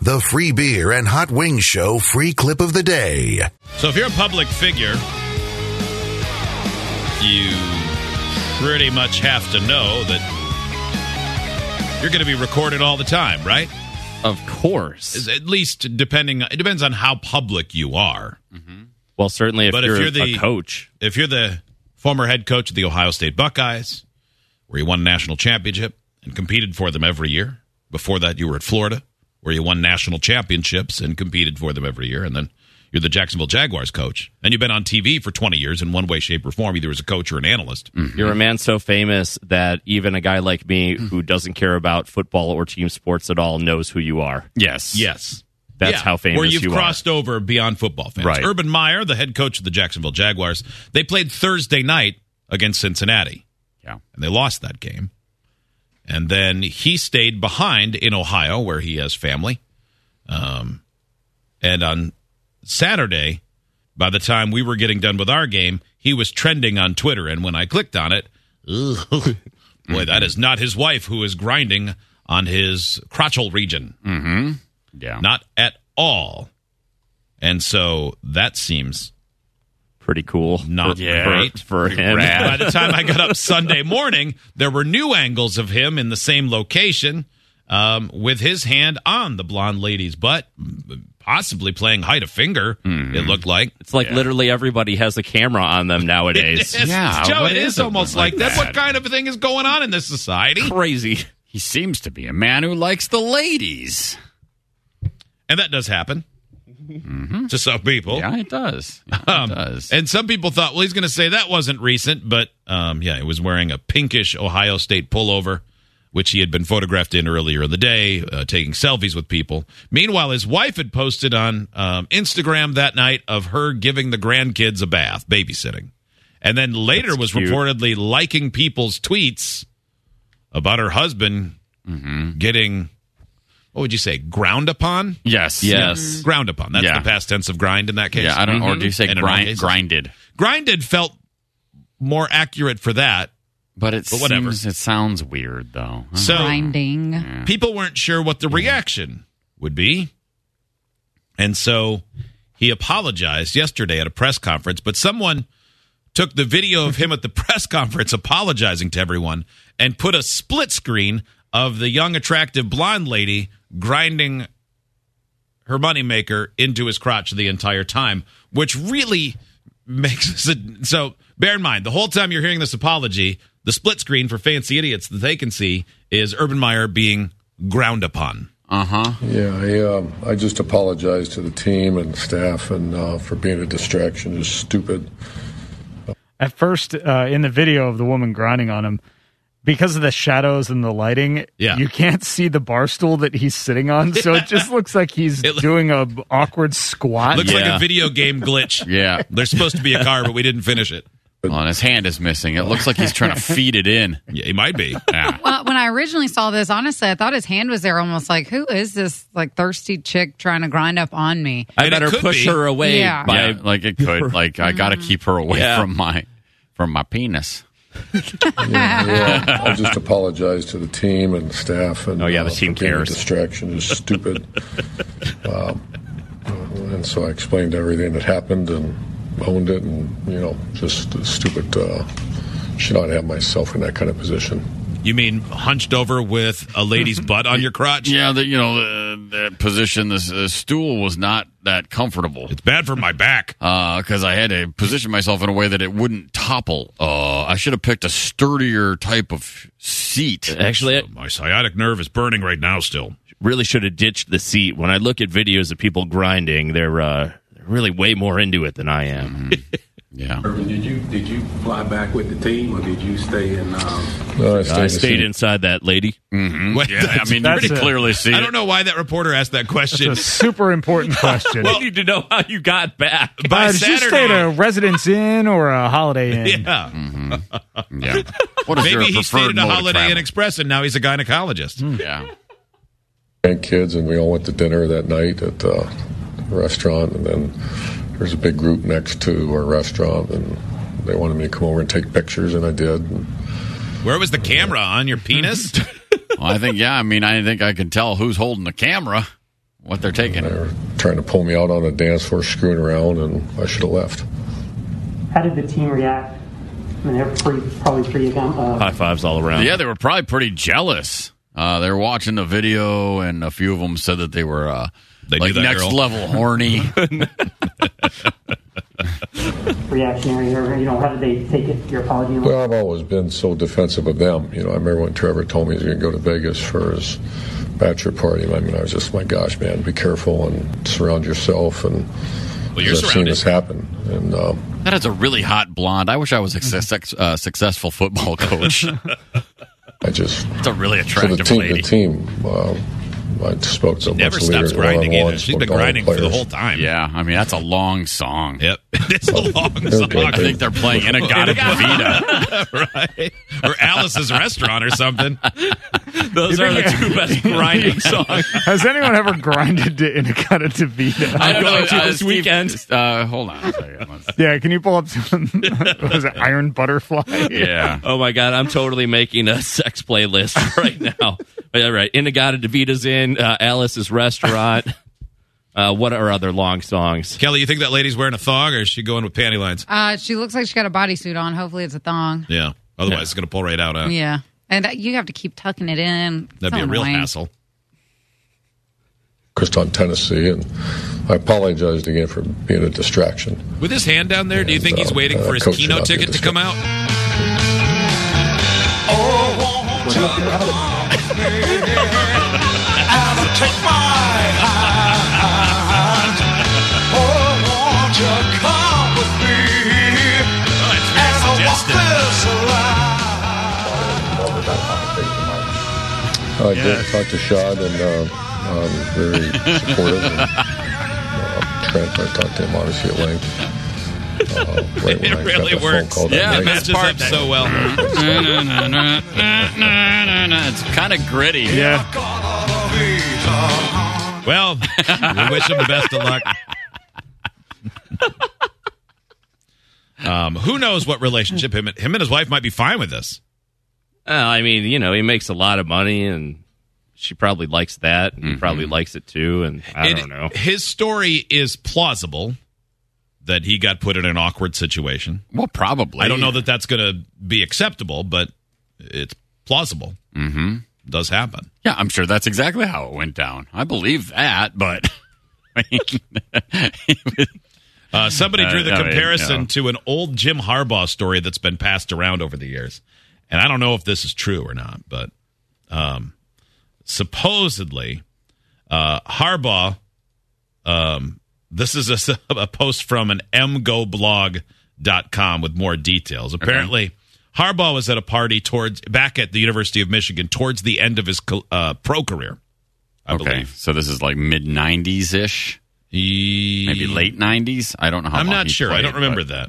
the free beer and hot wings show free clip of the day. So if you're a public figure, you pretty much have to know that you're going to be recorded all the time, right? Of course. At least it depends on how public you are. Mm-hmm. Well, certainly if you're a coach. If you're the former head coach of the Ohio State Buckeyes, where you won a national championship and competed for them every year. Before that, you were at Florida, where you won national championships and competed for them every year. And then you're the Jacksonville Jaguars coach. And you've been on TV for 20 years in one way, shape, or form, either as a coach or an analyst. Mm-hmm. You're a man so famous that even a guy like me who doesn't care about football or team sports at all knows who you are. Yes. That's how famous you are. Where you've crossed over beyond football fans. Right. Urban Meyer, the head coach of the Jacksonville Jaguars, they played Thursday night against Cincinnati. Yeah. And they lost that game. And then he stayed behind in Ohio, where he has family. And on Saturday, by the time we were getting done with our game, he was trending on Twitter. And when I clicked on it, boy, that is not his wife who is grinding on his crotchal region. Mm-hmm. Yeah. Not at all. And so that seems pretty cool. Not great for him. By the time I got up Sunday morning, there were new angles of him in the same location with his hand on the blonde lady's butt, possibly playing hide a finger, it looked like. It's like literally everybody has a camera on them nowadays. Joe, it is almost like that. What kind of thing is going on in this society? Crazy. He seems to be a man who likes the ladies. And that does happen to some people. Yeah, it does. It does. And some people thought, well, he's going to say that wasn't recent, but he was wearing a pinkish Ohio State pullover, which he had been photographed in earlier in the day, taking selfies with people. Meanwhile, his wife had posted on Instagram that night of her giving the grandkids a bath, babysitting. And then later was reportedly liking people's tweets about her husband getting... What would you say? Ground upon? Yes. Ground upon. That's the past tense of grind in that case. Yeah, I don't. Or do you say grinded? Grinded felt more accurate for that. But whatever. It sounds weird though. So grinding. People weren't sure what the reaction would be, and so he apologized yesterday at a press conference. But someone took the video of him at the press conference apologizing to everyone and put a split screen of the young, attractive blonde lady grinding her moneymaker into his crotch the entire time, which really makes it... So bear in mind, the whole time you're hearing this apology, the split screen for fancy idiots that they can see is Urban Meyer being ground upon. Yeah, I just apologize to the team and staff and for being a distraction. It's stupid. At first, in the video of the woman grinding on him, because of the shadows and the lighting, you can't see the bar stool that he's sitting on, so it just looks like he's doing an awkward squat. Looks like a video game glitch. Yeah. There's supposed to be a car, but we didn't finish it. Well, and his hand is missing. It looks like he's trying to feed it in. Yeah, he might be. Yeah. Well, when I originally saw this, honestly, I thought his hand was there almost like, who is this like thirsty chick trying to grind up on me? I better push her away. Yeah. Like it could. Like I got to keep her away from my penis. I just apologize to the team and staff. And, the team cares. Distraction is stupid. And so I explained everything that happened and owned it, and just stupid. Should not have myself in that kind of position. You mean hunched over with a lady's butt on your crotch? Yeah, the position, the stool was not that comfortable. It's bad for my back. Because I had to position myself in a way that it wouldn't topple. I should have picked a sturdier type of seat. Actually, my sciatic nerve is burning right now still. Really should have ditched the seat. When I look at videos of people grinding, they're really way more into it than I am. Yeah. Urban, did you fly back with the team, or did you stay in? No, I stayed inside that lady. Mm-hmm. Yeah, I mean, you pretty clearly see it. I don't know why that reporter asked that question. It's a super important question. We need to know how you got back. By did you stay at a Residence Inn or a Holiday Inn? Yeah. Mm-hmm. Yeah. What is Maybe your he stayed preferred at a mode of Holiday Inn travel? Express, and now he's a gynecologist. Yeah. Kids, and we all went to dinner that night at the restaurant, and then there's a big group next to our restaurant, and they wanted me to come over and take pictures, and I did. Where was the camera? On your penis? Well, I think I can tell who's holding the camera. what they're taking. They were trying to pull me out on the dance floor, screwing around, and I should have left. How did the team react? I mean, they're probably pretty high fives all around. Yeah, they were probably pretty jealous. They were watching the video, and a few of them said that they were like next level horny. Reactionary, or how did they take it? Your apology? Well, I've always been so defensive of them. I remember when Trevor told me he was going to go to Vegas for his bachelor party. I mean, I was just, my gosh, man, be careful and surround yourself. And you're I've seen this happen. And that is a really hot blonde. I wish I was a successful football coach. It's a really attractive lady. The team. I spoke to never stops grinding either. She's been grinding for the whole time. Yeah, I mean that's a long song. Yep, it's a long song. I think they're playing In-A-Gadda DeVita, right? Or Alice's Restaurant or something. Those are the two best grinding songs. Has anyone ever grinded to In-A-Gadda DeVita? I'm going to this weekend. Hold on a second. Yeah, can you pull up some? Was it Iron Butterfly? Yeah. Oh my God, I'm totally making a sex playlist right now. All right, In-A-Gadda DeVita's in. Alice's Restaurant. What are other long songs? Kelly, you think that lady's wearing a thong, or is she going with panty lines? She looks like she got a bodysuit on. Hopefully it's a thong. Yeah. Otherwise, it's going to pull right out. Huh? Yeah. And you have to keep tucking it in. That'd be a real hassle. Kutztown, Tennessee, and I apologized again for being a distraction. With his hand down there, do you think he's waiting for his Keno ticket to come out? Take my hand. Oh, won't you come with me as I walk this line? I did talk to Shad, and very supportive. And, Trent, I talked to him obviously at length. Right it really works. Yeah, it matches up so well. It's kind of gritty. Yeah. Well, we wish him the best of luck. Who knows what relationship him and his wife might be fine with this. I mean, he makes a lot of money, and she probably likes that, and he probably likes it too, and I don't know. His story is plausible that he got put in an awkward situation. Well, probably. I don't know that that's going to be acceptable, but it's plausible. Mm-hmm. It does happen. Yeah, I'm sure that's exactly how it went down. I believe that, but... Somebody drew the comparison to an old Jim Harbaugh story that's been passed around over the years. And I don't know if this is true or not, but supposedly Harbaugh... this is a post from an mgoblog.com with more details. Apparently, Harbaugh was at a party back at the University of Michigan towards the end of his pro career, I believe. So this is like mid-90s-ish? Maybe late 90s? I don't know how I'm long not sure. Played, I don't remember that.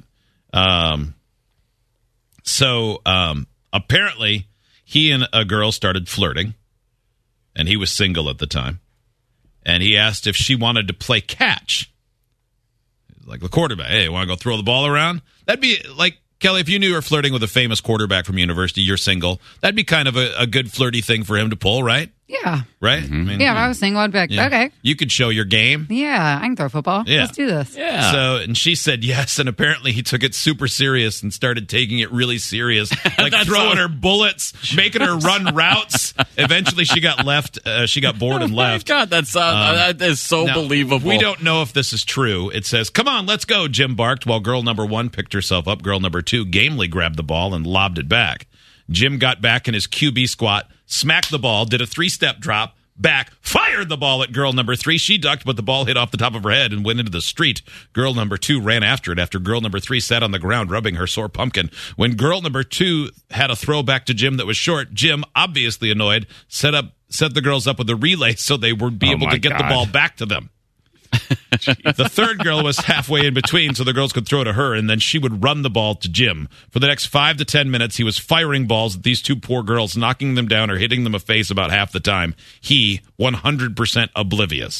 So apparently, he and a girl started flirting, and he was single at the time. And he asked if she wanted to play catch. Like the quarterback. Hey, want to go throw the ball around? That'd be like, Kelly, if you knew you were flirting with a famous quarterback from university, you're single, that'd be kind of a good flirty thing for him to pull, right? Yeah. Right? Mm-hmm. I mean, if I was single, I'd be like, okay. You could show your game. Yeah, I can throw football. Yeah. Let's do this. Yeah. So, and she said yes, and apparently he took it super serious and started taking it really serious, like throwing her bullets, making her run routes. Eventually, she got bored and left. God, that is so believable. We don't know if this is true. It says, "Come on, let's go," Jim barked, while girl number 1 picked herself up. Girl number 2 gamely grabbed the ball and lobbed it back. Jim got back in his QB squat, smacked the ball, did a 3-step drop, back, fired the ball at girl number 3. She ducked, but the ball hit off the top of her head and went into the street. Girl number 2 ran after it after girl number 3 sat on the ground rubbing her sore pumpkin. When girl number 2 had a throw back to Jim that was short, Jim, obviously annoyed, set the girls up with a relay so they would be able to get the ball back to them. The third girl was halfway in between so the girls could throw to her, and then she would run the ball to Jim. For the next 5 to 10 minutes, he was firing balls at these 2 poor girls, knocking them down or hitting them a face about half the time. He, 100% oblivious.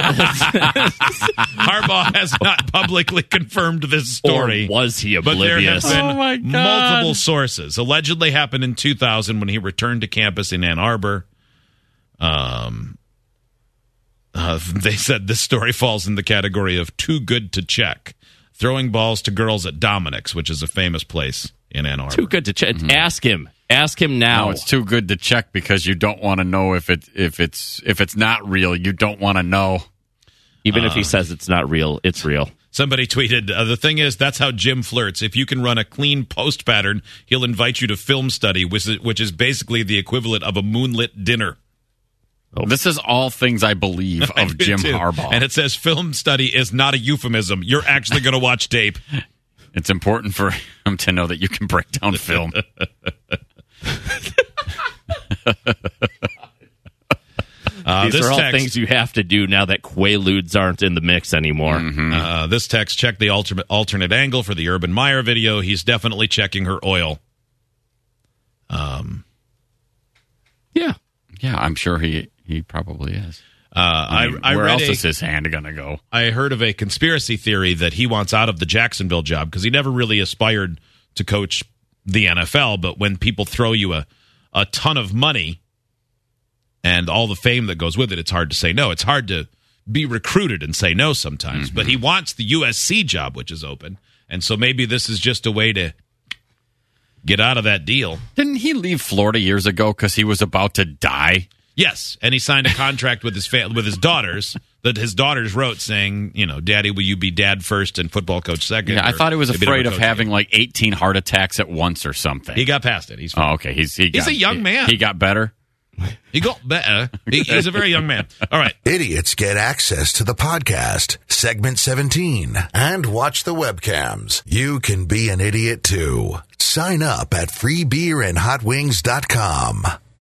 Harbaugh has not publicly confirmed this story. Or was he oblivious? But there have been multiple sources. Allegedly happened in 2000 when he returned to campus in Ann Arbor. They said this story falls in the category of too good to check. Throwing balls to girls at Dominic's, which is a famous place in Ann Arbor. Too good to check. Ask him. Ask him now. No, it's too good to check because you don't want to know if it's not real. You don't want to know. Even if he says it's not real, it's real. Somebody tweeted, the thing is, that's how Jim flirts. If you can run a clean post pattern, he'll invite you to film study, which is basically the equivalent of a moonlit dinner. Oh. This is all things I believe of Jim Harbaugh. And it says film study is not a euphemism. You're actually going to watch tape. It's important for him to know that you can break down film. These are all things you have to do now that Quaaludes aren't in the mix anymore. Mm-hmm. This text, check the alternate angle for the Urban Meyer video. He's definitely checking her oil. Yeah. Yeah, I'm sure he probably is. Where else is his hand going to go? I heard of a conspiracy theory that he wants out of the Jacksonville job because he never really aspired to coach the NFL. But when people throw you a ton of money and all the fame that goes with it, it's hard to say no. It's hard to be recruited and say no sometimes. Mm-hmm. But he wants the USC job, which is open. And so maybe this is just a way to get out of that deal. Didn't he leave Florida years ago because he was about to die? Yes, and he signed a contract with his daughters that his daughters wrote saying, Daddy, will you be dad first and football coach second? Yeah, I thought he was afraid of having like 18 heart attacks at once or something. He got past it. He's fine. Oh, okay. He's a young man. He got better? He got better. He's a very young man. All right. Idiots get access to the podcast, segment 17, and watch the webcams. You can be an idiot too. Sign up at freebeerandhotwings.com.